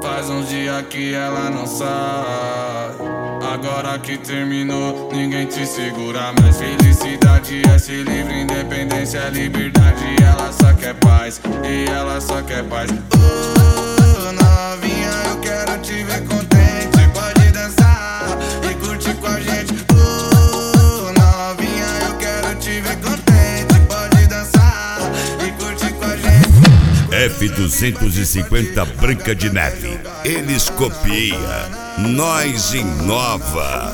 Faz uns dias que ela não sai. Agora que terminou, ninguém te segura mais. Felicidade é ser livre, independência é liberdade. Ela só quer paz, e ela só quer paz. Novinha, eu quero te ver contente. Pode dançar e curtir com a gente. Novinha, eu quero te ver contente. Pode dançar e curtir com a gente. F250 Branca de Neve. Eles copiam, nós inova.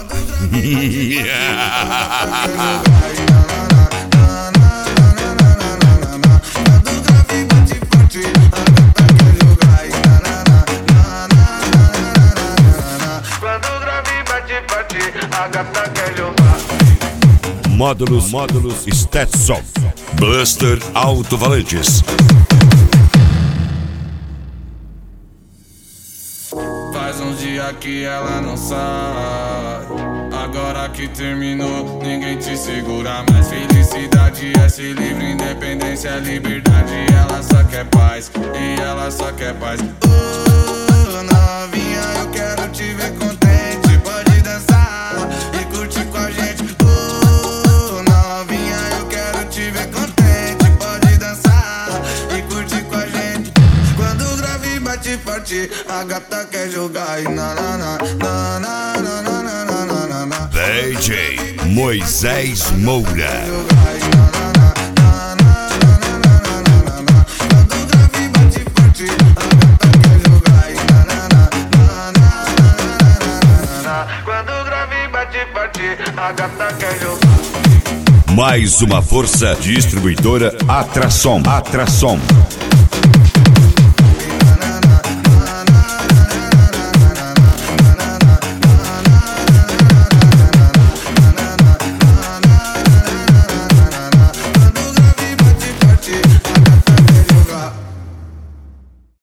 Quando o grave bate, a gata quer jogar. Módulos Stetson. Blaster Alto-Valantes. Faz uns dias que ela não sai. Agora que terminou, ninguém te segura mais. Felicidade é ser livre, independência é liberdade. Ela só quer paz, e ela só quer paz. Novinha, eu quero te ver contente. Pode dançar e curtir com a gente. Novinha, eu quero te ver contente. Pode dançar e curtir com a gente. Quando o grave bate forte, a gata quer jogar. E na na na na na na na na na na. DJ Moisés Moura. Quando o grave bate forte, a gata quer jogar. E na na na na na na. Quando o grave bate forte, a gata quer jogar. Mais uma força distribuidora Atrasom.